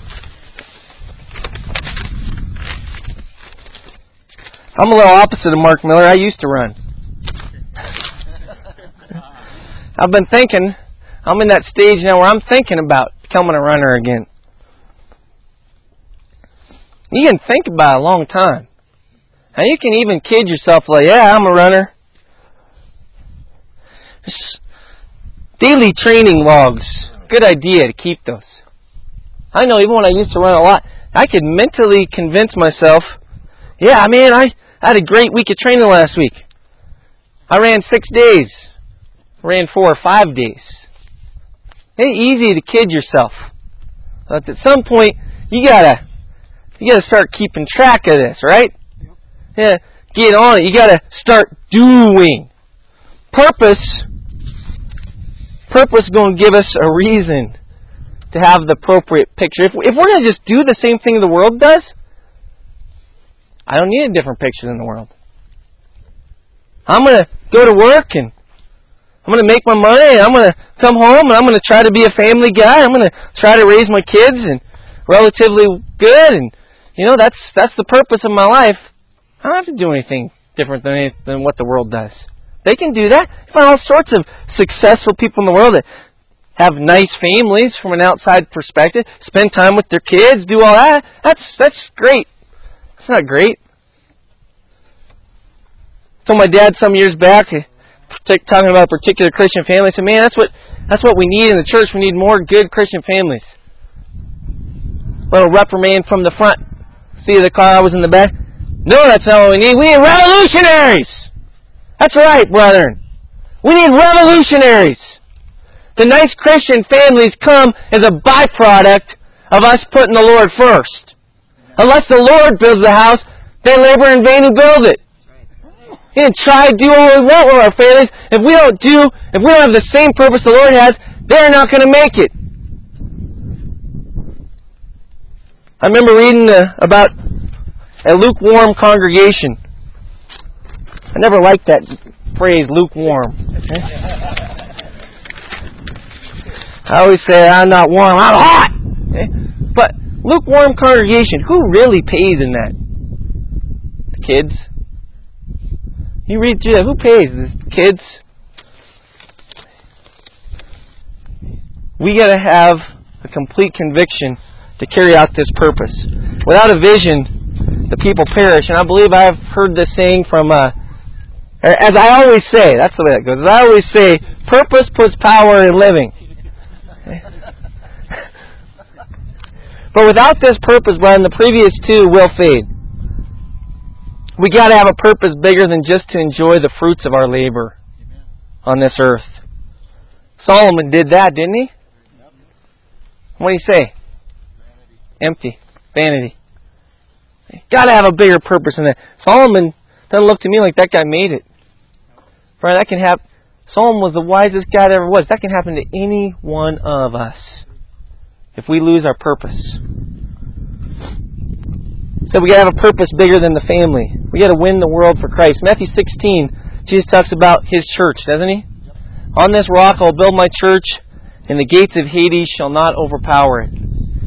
I'm a little opposite of Mark Miller. I used to run. I've been thinking, I'm in that stage now where I'm thinking about becoming a runner again. You can think about it a long time. And you can even kid yourself like, yeah, I'm a runner. Daily training logs. Good idea to keep those. I know even when I used to run a lot, I could mentally convince myself, yeah, man, I had a great week of training last week. I ran six days. Ran four or five days. It's easy to kid yourself. But at some point, you gotta, you gotta start keeping track of this, right? Yeah, get on it. You gotta start doing. Purpose. Purpose is going to give us a reason to have the appropriate picture. If, if we're going to just do the same thing the world does, I don't need a different picture than the world. I'm going to go to work and I'm going to make my money and I'm going to come home and I'm going to try to be a family guy. I'm going to try to raise my kids and relatively good. And, you know, that's that's the purpose of my life. I don't have to do anything different than, any, than what the world does. They can do that. You find all sorts of successful people in the world that have nice families from an outside perspective, spend time with their kids, do all that. That's that's great. It's not great. I told my dad some years back, talking about a particular Christian family, I said, man, that's what that's what we need in the church. We need more good Christian families. Little reprimand from the front. See the car I was in the back? No, that's not what we need. We need revolutionaries. That's right, brethren. We need revolutionaries. The nice Christian families come as a byproduct of us putting the Lord first. Unless the Lord builds the house, they labor in vain who build it. We can try to do all we want with our families. If we don't do, if we don't have the same purpose the Lord has, they're not going to make it. I remember reading uh, about a lukewarm congregation. I never liked that phrase, lukewarm. Okay? I always say, I'm not warm, I'm hot! Okay? But lukewarm congregation, who really pays in that? The kids? You read through that, who pays? The kids? We got to have a complete conviction to carry out this purpose. Without a vision, the people perish. And I believe I've heard this saying from, uh, as I always say, that's the way that goes. As I always say, purpose puts power in living. Okay? But without this purpose, Brian, the previous two will fade. We got to have a purpose bigger than just to enjoy the fruits of our labor on this earth. Solomon did that, didn't he? What do you say? Empty. Vanity. Got to have a bigger purpose than that. Solomon doesn't look to me like that guy made it. Brian, that can happen. Solomon was the wisest guy there ever was. That can happen to any one of us if we lose our purpose. So we got to have a purpose bigger than the family. We got to win the world for Christ. Matthew sixteen, Jesus talks about His church, doesn't He? On this rock I'll build my church, and the gates of Hades shall not overpower it.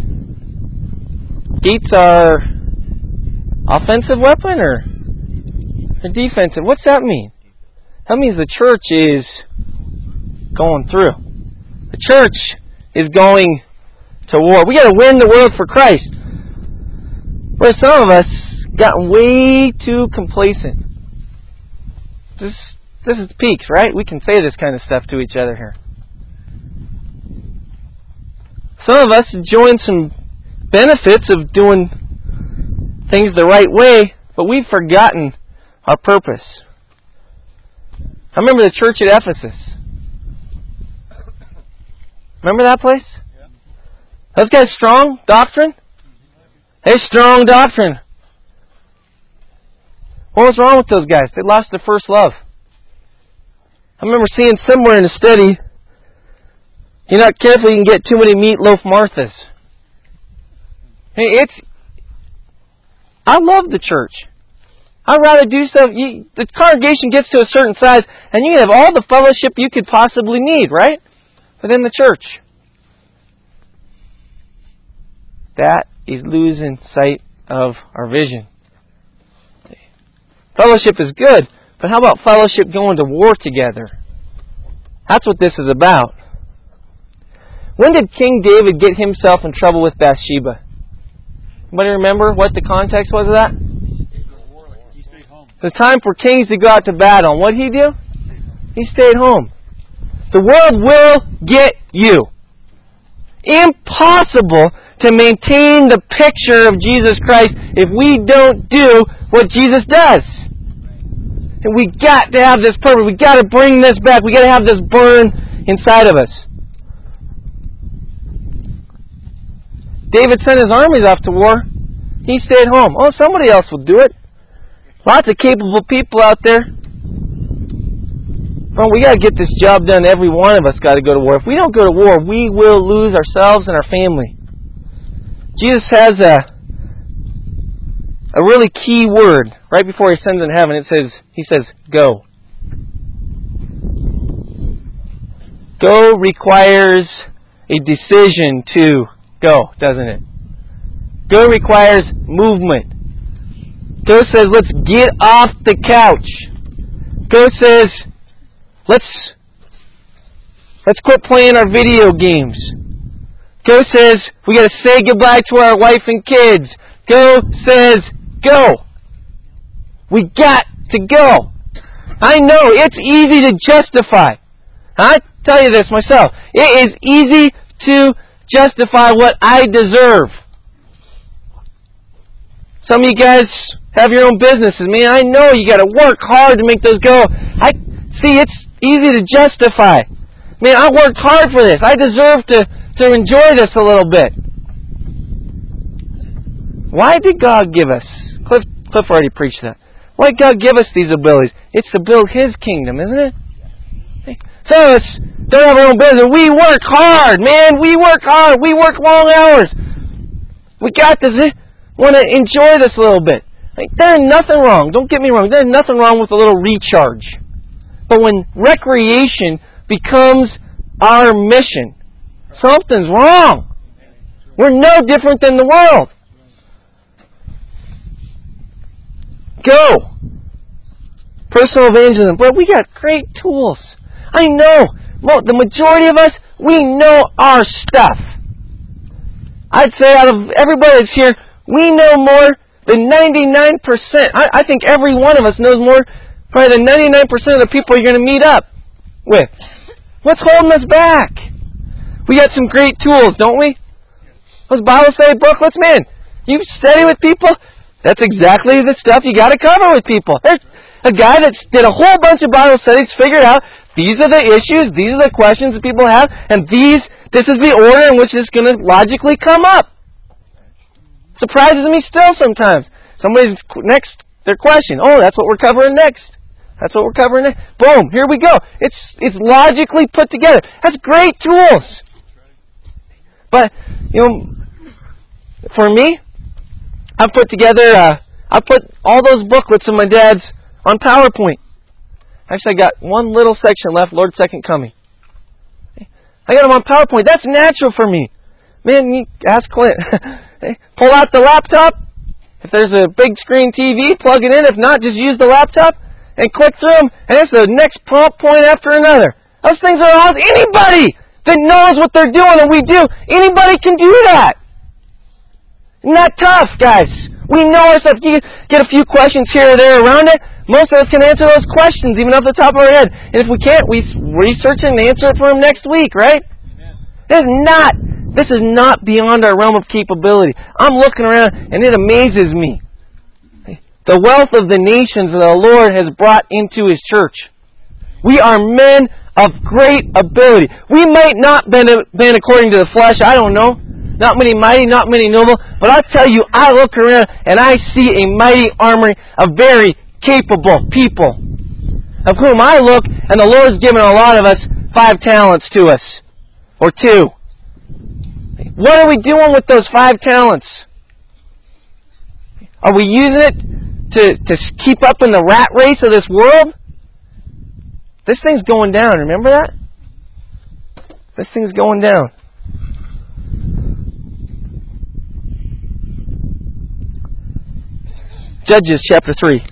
Gates are offensive weapon or a defensive? What's that mean? That means the church is going through. The church is going to war. We got to win the world for Christ. Where some of us gotten way too complacent. This this is peaks, right? We can say this kind of stuff to each other here. Some of us enjoying some benefits of doing things the right way, but we've forgotten our purpose. I remember the church at Ephesus. Remember that place? Yeah. Those guys strong doctrine? Hey, strong doctrine. What was wrong with those guys? They lost their first love. I remember seeing somewhere in a study, you're not careful, you can get too many meatloaf Marthas. Hey, it's. I love the church. I'd rather do stuff. You, the congregation gets to a certain size, and you can have all the fellowship you could possibly need, right? Within the church. That is losing sight of our vision. Fellowship is good, but how about fellowship going to war together? That's what this is about. When did King David get himself in trouble with Bathsheba? Anybody remember what the context was of that? The time for kings to go out to battle. And what did he do? He stayed home. The world will get you. Impossible to maintain the picture of Jesus Christ if we don't do what Jesus does. And we got to have this purpose. We got to bring this back. We got to have this burn inside of us. David sent his armies off to war. He stayed home. Oh, somebody else will do it. Lots of capable people out there. Well, we got to get this job done. Every one of us got to go to war. If we don't go to war, we will lose ourselves and our family. Jesus has a a really key word right before He sends in heaven. It says, He says, "Go." Go requires a decision to go, doesn't it? Go requires movement. Go says, let's get off the couch. Go says, let's let's quit playing our video games. Go says, we got to say goodbye to our wife and kids. Go says, go. We got to go. I know it's easy to justify. I tell you this myself. It is easy to justify what I deserve. Some of you guys have your own businesses. Man, I know you got to work hard to make those go. I see it's easy to justify. Man, I worked hard for this. I deserve to, to enjoy this a little bit. Why did God give us? Cliff, Cliff already preached that. Why did God give us these abilities? It's to build His kingdom, isn't it? Some of us don't have our own business. We work hard, man. We work hard. We work long hours. We got this. Want to enjoy this a little bit. Like, there's nothing wrong. Don't get me wrong. There's nothing wrong with a little recharge. But when recreation becomes our mission, something's wrong. We're no different than the world. Go. Personal evangelism. But we got great tools. I know. Well, the majority of us, we know our stuff. I'd say out of everybody that's here, we know more than ninety-nine percent. I, I think every one of us knows more probably than ninety-nine percent of the people you're going to meet up with. What's holding us back? We got some great tools, don't we? Those Bible study booklets, man. You study with people, that's exactly the stuff you got to cover with people. There's a guy that did a whole bunch of Bible studies, figured out these are the issues, these are the questions that people have, and these, this is the order in which it's going to logically come up. Surprises me still sometimes. Somebody's next, their question, oh, that's what we're covering next. That's what we're covering there. Boom, here we go. It's it's logically put together. That's great tools. But, you know, for me, I put together, uh, I put all those booklets of my dad's on PowerPoint. Actually, I got one little section left, Lord's Second Coming. I got them on PowerPoint. That's natural for me. Man, you ask Clint. Pull out the laptop. If there's a big screen T V, plug it in. If not, just use the laptop and click through them. And it's the next prompt point after another. Those things are all... Anybody that knows what they're doing and we do, anybody can do that. Isn't that tough, guys? We know ourselves. You get a few questions here or there around it. Most of us can answer those questions, even off the top of our head. And if we can't, we research it and answer it for them next week, right? Amen. This is not, this is not beyond our realm of capability. I'm looking around, and it amazes me. The wealth of the nations that the Lord has brought into His church. We are men of great ability. We might not been, been according to the flesh, I don't know. Not many mighty, not many noble. But I tell you, I look around and I see a mighty army of very capable people, of whom I look, and the Lord's given a lot of us five talents to us, or two. What are we doing with those five talents? Are we using it to, to keep up in the rat race of this world? This thing's going down, remember that? This thing's going down. Judges chapter three.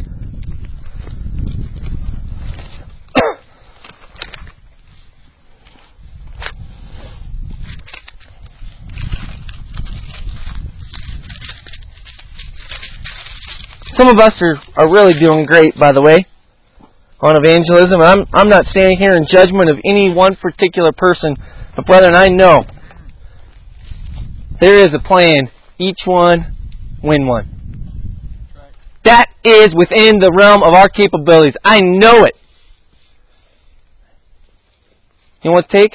Some of us are, are really doing great, by the way, on evangelism. I'm I'm not standing here in judgment of any one particular person, but brethren, I know there is a plan. Each one, win one. That is within the realm of our capabilities. I know it. You know what it takes?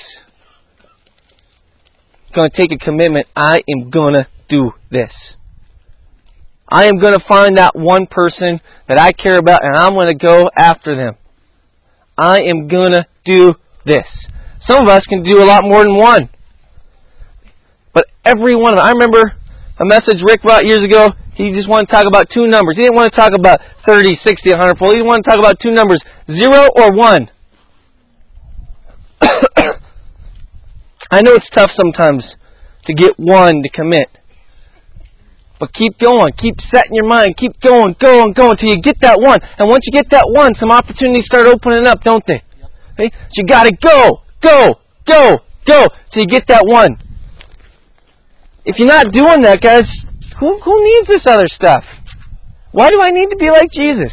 It's going to take a commitment. I am going to do this. I am going to find that one person that I care about, and I'm going to go after them. I am going to do this. Some of us can do a lot more than one. But every one of them. I remember a message Rick brought years ago. He just wanted to talk about two numbers. He didn't want to talk about thirty, sixty, one hundred fold. He wanted to talk about two numbers, zero or one. I know it's tough sometimes to get one to commit. But keep going. Keep setting your mind. Keep going, going, going until you get that one. And once you get that one, some opportunities start opening up, don't they? Yep. Okay? So you got to go, go, go, go till you get that one. If you're not doing that, guys, who who needs this other stuff? Why do I need to be like Jesus?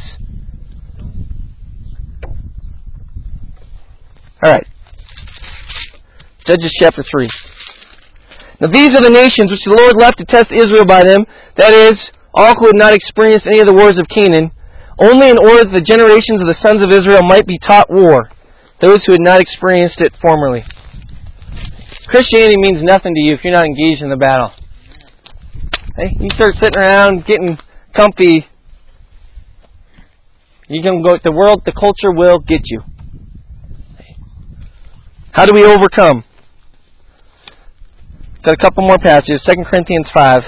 All right. Judges chapter three. Now these are the nations which the Lord left to test Israel by them, that is, all who had not experienced any of the wars of Canaan, only in order that the generations of the sons of Israel might be taught war, those who had not experienced it formerly. Christianity means nothing to you if you're not engaged in the battle. Hey, you start sitting around getting comfy, you can go. The world, the culture will get you. How do we overcome? Got a couple more passages. Second Corinthians five.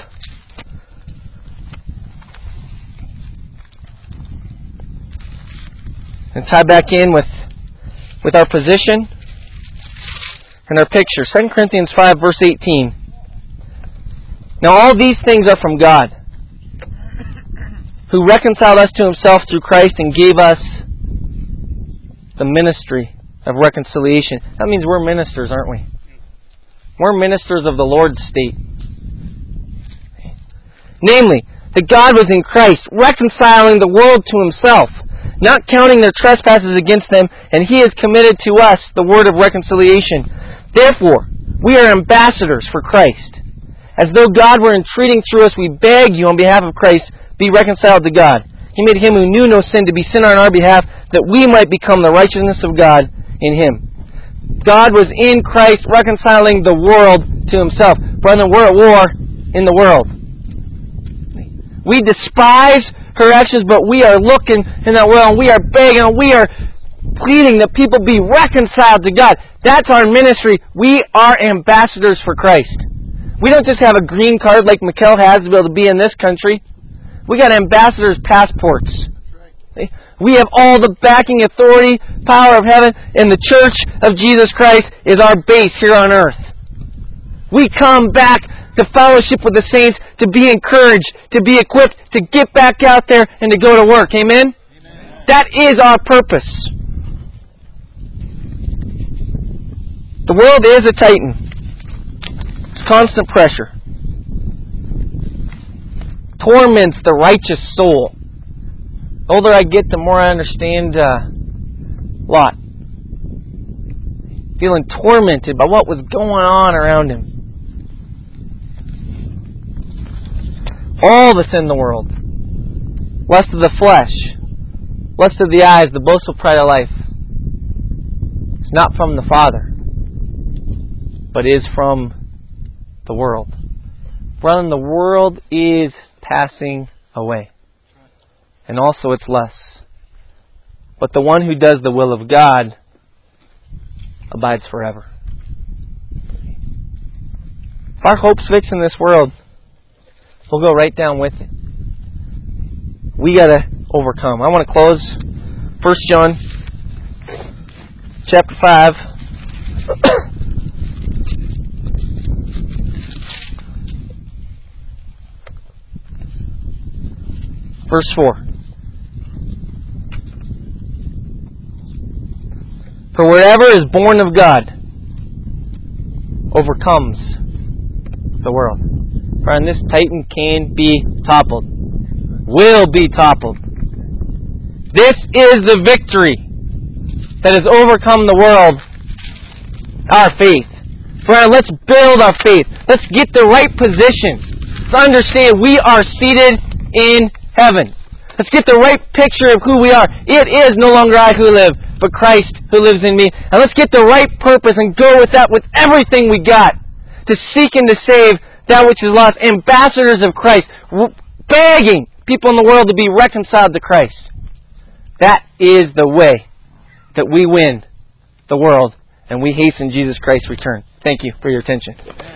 And tie back in with with our position and our picture. Second Corinthians five, verse eighteen. Now all these things are from God, who reconciled us to Himself through Christ and gave us the ministry of reconciliation. That means we're ministers, aren't we? We're ministers of the Lord's state. Namely, that God was in Christ, reconciling the world to Himself, not counting their trespasses against them, and He has committed to us the word of reconciliation. Therefore, we are ambassadors for Christ. As though God were entreating through us, we beg you on behalf of Christ, be reconciled to God. He made Him who knew no sin to be sin on our behalf, that we might become the righteousness of God in Him. God was in Christ reconciling the world to Himself. Brethren, we're at war in the world. We despise her actions, but we are looking in that world, and we are begging, and we are pleading that people be reconciled to God. That's our ministry. We are ambassadors for Christ. We don't just have a green card like Mikkel has to be able to be in this country. We got ambassadors' passports. We have all the backing, authority, power of heaven, and the church of Jesus Christ is our base here on earth. We come back to fellowship with the saints, to be encouraged, to be equipped, to get back out there and to go to work. Amen? Amen. That is our purpose. The world is a titan. It's constant pressure. Torments the righteous soul. The older I get, the more I understand uh, Lot. Feeling tormented by what was going on around him. All that's in the world. Lust of the flesh. Lust of the eyes. The boastful pride of life. It's not from the Father, but is from the world. Brethren, the world is passing away. And also its lusts. But the one who does the will of God abides forever. If our hope's fixed in this world, we'll go right down with it. We got to overcome. I want to close First John chapter five. Verse four. For wherever is born of God overcomes the world. Friend, this titan can be toppled. Will be toppled. This is the victory that has overcome the world. Our faith. Friend, let's build our faith. Let's get the right position. Let's understand we are seated in heaven. Let's get the right picture of who we are. It is no longer I who live, but Christ who lives in me. And let's get the right purpose and go with that with everything we got. To seek and to save that which is lost. Ambassadors of Christ. Begging people in the world to be reconciled to Christ. That is the way that we win the world and we hasten Jesus Christ's return. Thank you for your attention.